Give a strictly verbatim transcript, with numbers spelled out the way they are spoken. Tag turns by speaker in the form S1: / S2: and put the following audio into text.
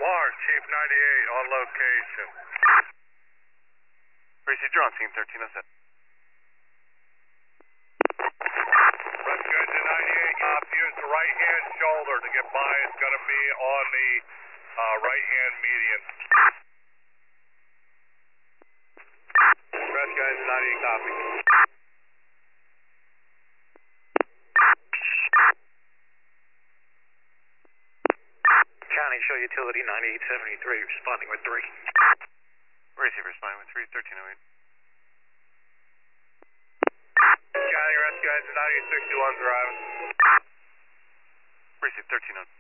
S1: Mark, Chief ninety-eight on location.
S2: Receive, you're on scene thirteen oh seven.
S1: Rescue engine ninety-eight, you have to use the right hand shoulder to get by. It's going to be on the uh, right hand median. Rescue engine ninety-eight, copy.
S3: County Show Utility ninety-eight seventy-three, responding with three.
S2: Receive, responding with three, thirteen oh eight.
S1: County Rescue engine ninety-eight sixty-one driving.
S2: Receive, thirteen oh.